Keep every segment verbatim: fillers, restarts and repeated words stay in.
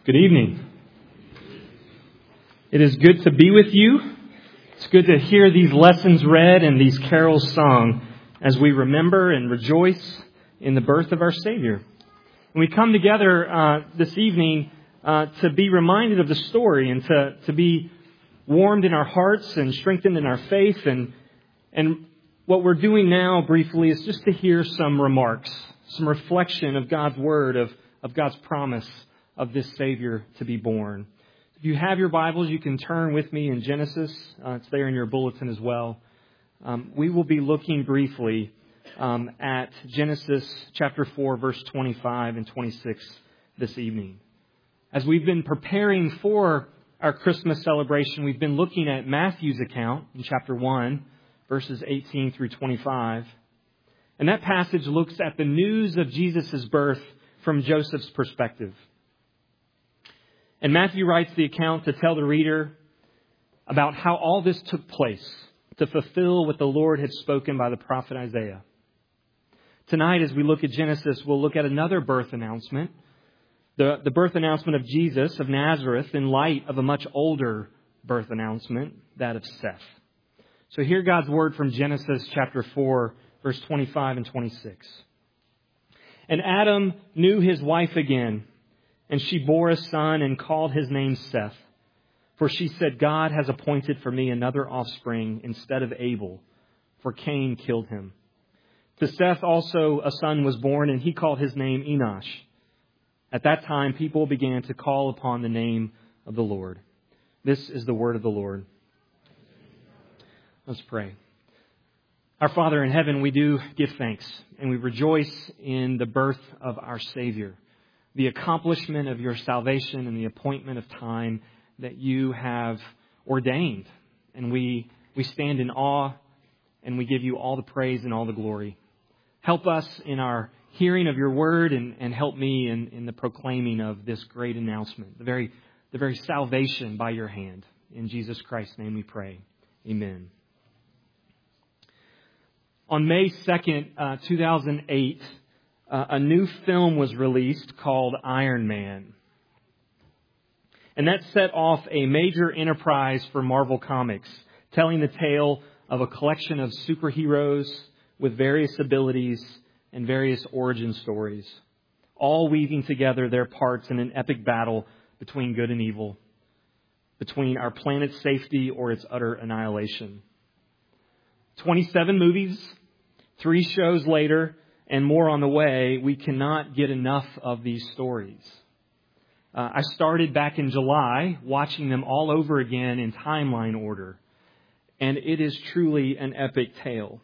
Good evening. It is good to be with you. It's good to hear these lessons read and these carols sung as we remember and rejoice in the birth of our Savior. And we come together uh, this evening uh, to be reminded of the story and to, to be warmed in our hearts and strengthened in our faith. And, and what we're doing now briefly is just to hear some remarks, some reflection of God's Word, of, of God's promise of this Savior to be born. If you have your Bibles, you can turn with me in Genesis. Uh, it's there in your bulletin as well. Um, we will be looking briefly um, at Genesis chapter four, verse twenty-five and twenty-six this evening. As we've been preparing for our Christmas celebration, we've been looking at Matthew's account in chapter one, verses eighteen through twenty-five. And that passage looks at the news of Jesus' birth from Joseph's perspective. And Matthew writes the account to tell the reader about how all this took place to fulfill what the Lord had spoken by the prophet Isaiah. Tonight, as we look at Genesis, we'll look at another birth announcement, the, the birth announcement of Jesus of Nazareth in light of a much older birth announcement, that of Seth. So hear God's word from Genesis chapter four, verse twenty-five and twenty-six. And Adam knew his wife again, and she bore a son and called his name Seth. For she said, God has appointed for me another offspring instead of Abel, for Cain killed him. To Seth also a son was born, and he called his name Enosh. At that time, people began to call upon the name of the Lord. This is the word of the Lord. Let's pray. Our Father in heaven, we do give thanks, and we rejoice in the birth of our Savior, the accomplishment of your salvation and the appointment of time that you have ordained. And we we stand in awe and we give you all the praise and all the glory. Help us in our hearing of your word and, and help me in, in the proclaiming of this great announcement, the very, the very salvation by your hand. In Jesus Christ's name we pray. Amen. On May second, uh, two thousand eight, Uh, a new film was released called Iron Man. And that set off a major enterprise for Marvel Comics, telling the tale of a collection of superheroes with various abilities and various origin stories, all weaving together their parts in an epic battle between good and evil, between our planet's safety or its utter annihilation. twenty-seven movies, three shows later, and more on the way, we cannot get enough of these stories. Uh, I started back in July watching them all over again in timeline order. And it is truly an epic tale.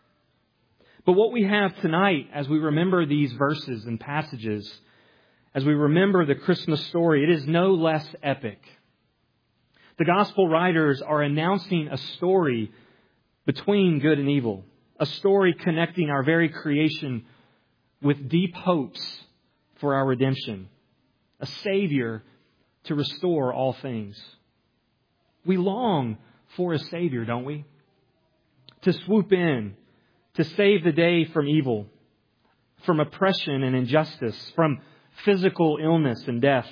But what we have tonight, as we remember these verses and passages, as we remember the Christmas story, it is no less epic. The gospel writers are announcing a story between good and evil. A story connecting our very creation with deep hopes for our redemption. A Savior to restore all things. We long for a Savior, don't we? To swoop in, to save the day from evil, from oppression and injustice, from physical illness and death.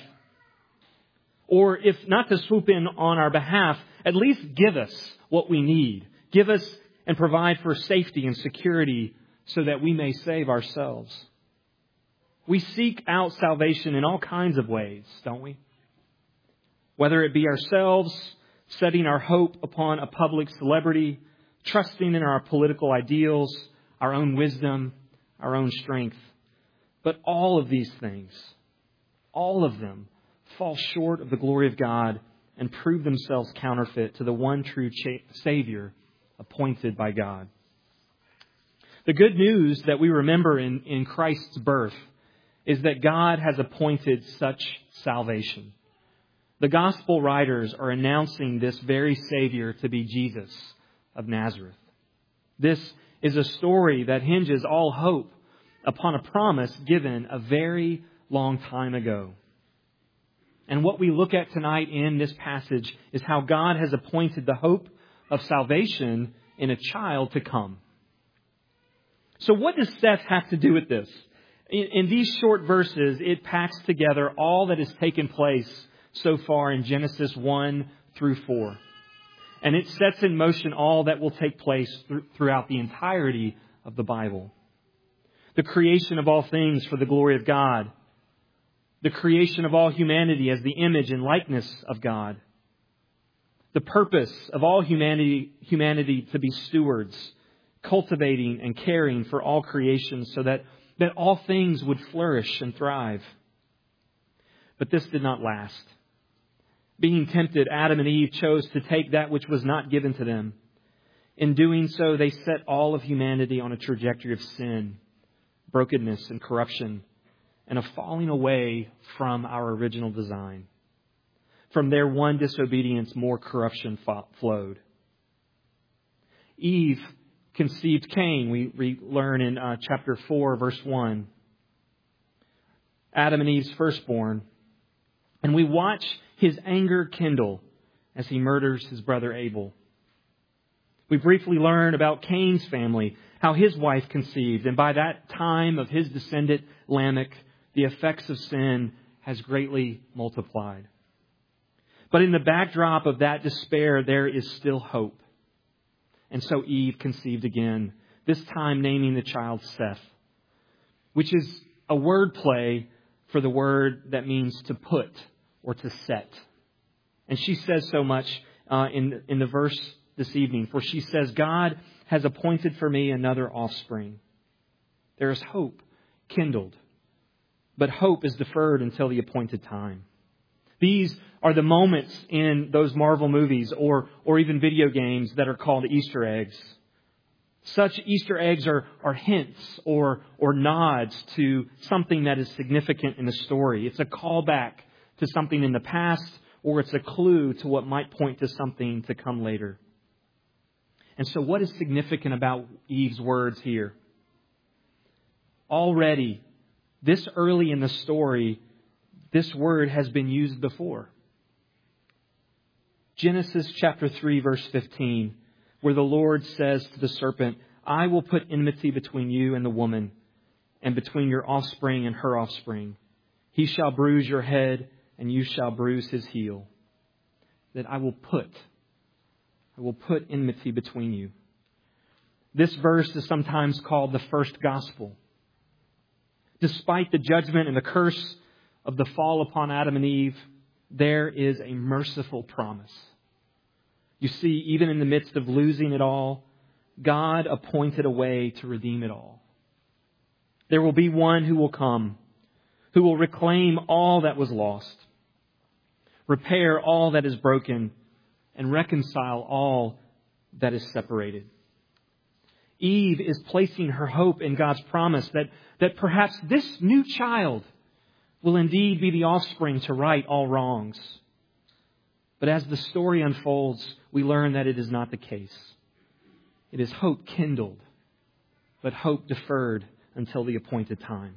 Or if not to swoop in on our behalf, at least give us what we need. Give us and provide for safety and security so that we may save ourselves. We seek out salvation in all kinds of ways, don't we? Whether it be ourselves, setting our hope upon a public celebrity, trusting in our political ideals, our own wisdom, our own strength. But all of these things, all of them, fall short of the glory of God and prove themselves counterfeit to the one true cha- Savior appointed by God. The good news that we remember in, in Christ's birth is that God has appointed such salvation. The gospel writers are announcing this very Savior to be Jesus of Nazareth. This is a story that hinges all hope upon a promise given a very long time ago. And what we look at tonight in this passage is how God has appointed the hope of salvation in a child to come. So what does Seth have to do with this? In, in these short verses, it packs together all that has taken place so far in Genesis one through four. And it sets in motion all that will take place th- throughout the entirety of the Bible. The creation of all things for the glory of God. The creation of all humanity as the image and likeness of God. The purpose of all humanity, humanity to be stewards, cultivating and caring for all creation so that, that all things would flourish and thrive. But this did not last. Being tempted, Adam and Eve chose to take that which was not given to them. In doing so, they set all of humanity on a trajectory of sin, brokenness and corruption, and a falling away from our original design. From their one disobedience, more corruption flowed. Eve conceived Cain, we, we learn in uh, chapter four, verse one. Adam and Eve's firstborn. And we watch his anger kindle as he murders his brother Abel. We briefly learn about Cain's family, how his wife conceived. And by that time of his descendant, Lamech, the effects of sin has greatly multiplied. But in the backdrop of that despair, there is still hope. And so Eve conceived again, this time naming the child Seth, which is a word play for the word that means to put or to set. And she says so much uh, in, in the verse this evening, for she says, God has appointed for me another offspring. There is hope kindled, but hope is deferred until the appointed time. These are the moments in those Marvel movies or, or even video games that are called Easter eggs. Such Easter eggs are, are hints or, or nods to something that is significant in the story. It's a callback to something in the past, or it's a clue to what might point to something to come later. And so what is significant about Eve's words here? Already, this early in the story, this word has been used before. Genesis chapter three, verse fifteen, where the Lord says to the serpent, I will put enmity between you and the woman, and between your offspring and her offspring. He shall bruise your head, and you shall bruise his heel. That I will put, I will put enmity between you. This verse is sometimes called the first gospel. Despite the judgment and the curse of the fall upon Adam and Eve, there is a merciful promise. You see, even in the midst of losing it all, God appointed a way to redeem it all. There will be one who will come, who will reclaim all that was lost, repair all that is broken, and reconcile all that is separated. Eve is placing her hope in God's promise that, that perhaps this new child will indeed be the offspring to right all wrongs. But as the story unfolds, we learn that it is not the case. It is hope kindled, but hope deferred until the appointed time.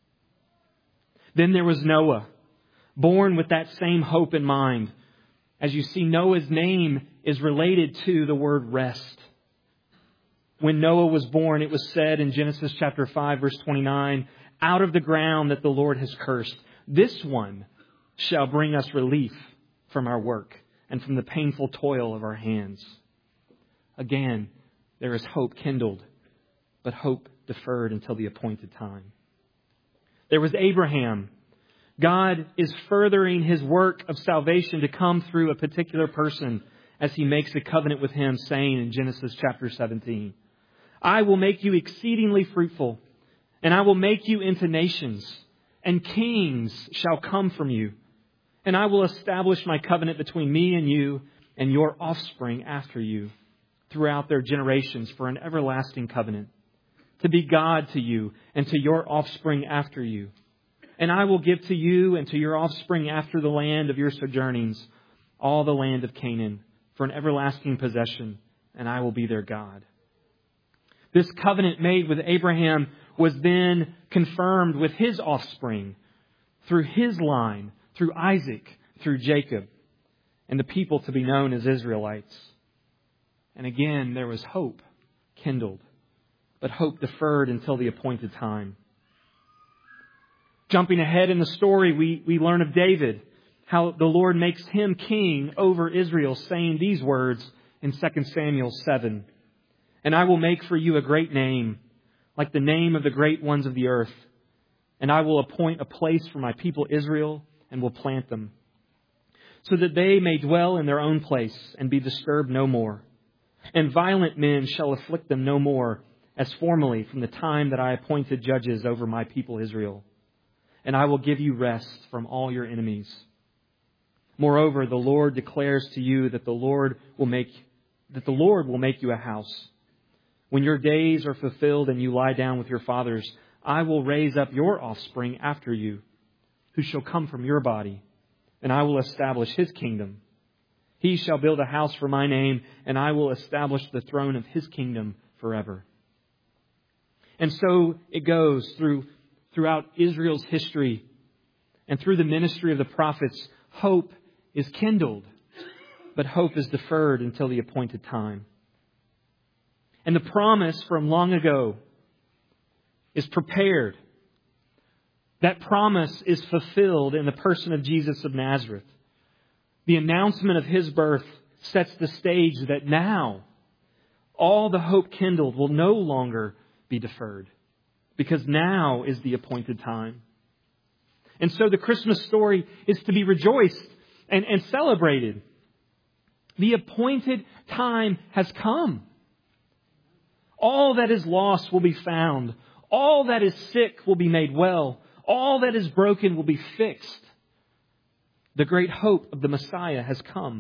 Then there was Noah, born with that same hope in mind. As you see, Noah's name is related to the word rest. When Noah was born, it was said in Genesis chapter five, verse twenty-nine, out of the ground that the Lord has cursed, this one shall bring us relief from our work and from the painful toil of our hands. Again, there is hope kindled, but hope deferred until the appointed time. There was Abraham. God is furthering his work of salvation to come through a particular person as he makes a covenant with him, saying in Genesis chapter seventeen, I will make you exceedingly fruitful, and I will make you into nations, and kings shall come from you. And I will establish my covenant between me and you and your offspring after you throughout their generations for an everlasting covenant, to be God to you and to your offspring after you. And I will give to you and to your offspring after the land of your sojournings, all the land of Canaan, for an everlasting possession, and I will be their God. This covenant made with Abraham was then confirmed with his offspring, through his line, through Isaac, through Jacob, and the people to be known as Israelites. And again, there was hope kindled, but hope deferred until the appointed time. Jumping ahead in the story, we, we learn of David, how the Lord makes him king over Israel, saying these words in Second Samuel seven. And I will make for you a great name, like the name of the great ones of the earth. And I will appoint a place for my people Israel and will plant them, so that they may dwell in their own place and be disturbed no more. And violent men shall afflict them no more, as formerly from the time that I appointed judges over my people Israel. And I will give you rest from all your enemies. Moreover, the Lord declares to you that the Lord will make that the Lord will make you a house. When your days are fulfilled and you lie down with your fathers, I will raise up your offspring after you, who shall come from your body, and I will establish his kingdom. He shall build a house for my name, and I will establish the throne of his kingdom forever. And so it goes through throughout Israel's history and through the ministry of the prophets. Hope is kindled, but hope is deferred until the appointed time. And the promise from long ago is prepared. That promise is fulfilled in the person of Jesus of Nazareth. The announcement of his birth sets the stage that now all the hope kindled will no longer be deferred, because now is the appointed time. And so the Christmas story is to be rejoiced and, and celebrated. The appointed time has come. All that is lost will be found. All that is sick will be made well. All that is broken will be fixed. The great hope of the Messiah has come.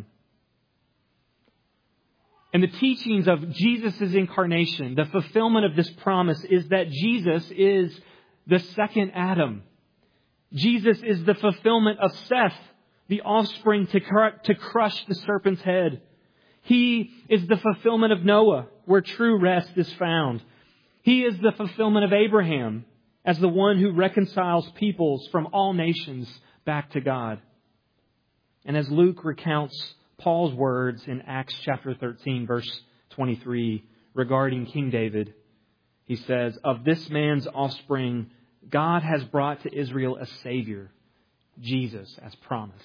And the teachings of Jesus' incarnation, the fulfillment of this promise, is that Jesus is the second Adam. Jesus is the fulfillment of Seth, the offspring to, cr- to crush the serpent's head. He is the fulfillment of Noah, where true rest is found. He is the fulfillment of Abraham as the one who reconciles peoples from all nations back to God. And as Luke recounts Paul's words in Acts chapter thirteen, verse twenty-three, regarding King David, he says, "Of this man's offspring, God has brought to Israel a Savior, Jesus, as promised."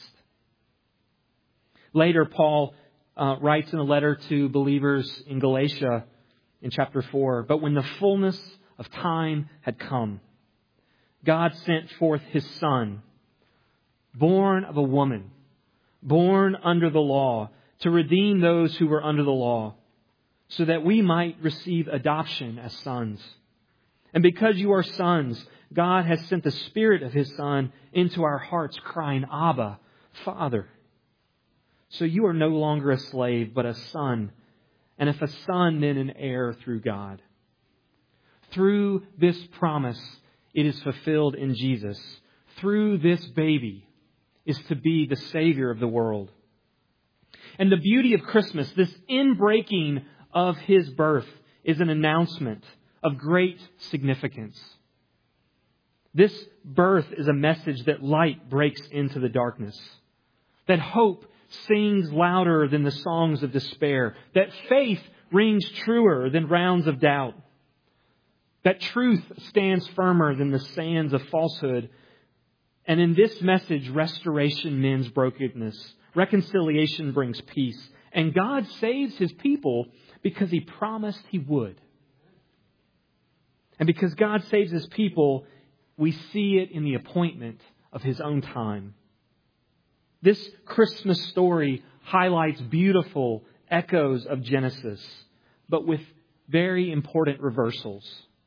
Later, Paul uh, writes in a letter to believers in Galatia in chapter four, "But when the fullness of time had come, God sent forth his Son, born of a woman, born under the law, to redeem those who were under the law, so that we might receive adoption as sons. And because you are sons, God has sent the Spirit of his Son into our hearts, crying, 'Abba, Father.' So you are no longer a slave, but a son. And if a son, then an heir through God." Through this promise, it is fulfilled in Jesus. Through this baby is to be the Savior of the world. And the beauty of Christmas, this inbreaking of his birth, is an announcement of great significance. This birth is a message that light breaks into the darkness, that hope sings louder than the songs of despair, that faith rings truer than rounds of doubt, that truth stands firmer than the sands of falsehood. And in this message, restoration mends brokenness, reconciliation brings peace, and God saves his people because he promised he would. And because God saves his people, we see it in the appointment of his own time. This Christmas story highlights beautiful echoes of Genesis, but with very important reversals.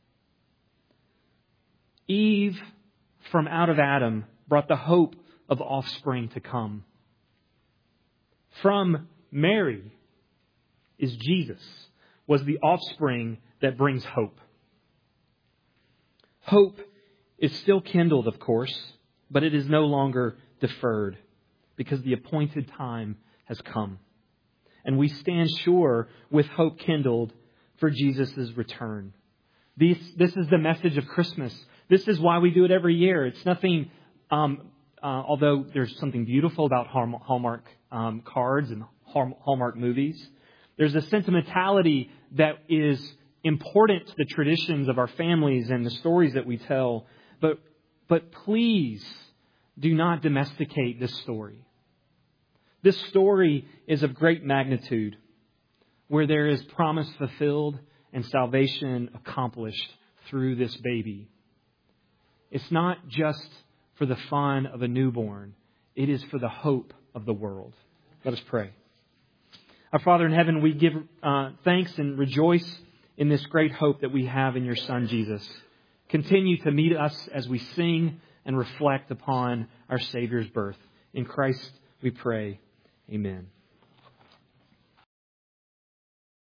Eve, from out of Adam, brought the hope of offspring to come. From Mary is Jesus, was the offspring that brings hope. Hope is still kindled, of course, but it is no longer deferred, because the appointed time has come. And we stand sure with hope kindled for Jesus' return. This, this is the message of Christmas. This is why we do it every year. It's nothing, um, uh, although there's something beautiful about Hallmark um, cards and Hallmark movies. There's a sentimentality that is important to the traditions of our families and the stories that we tell. But But please do not domesticate this story. This story is of great magnitude, where there is promise fulfilled and salvation accomplished through this baby. It's not just for the fun of a newborn. It is for the hope of the world. Let us pray. Our Father in heaven, we give uh, thanks and rejoice in this great hope that we have in your Son, Jesus. Continue to meet us as we sing and reflect upon our Savior's birth. In Christ we pray. Amen.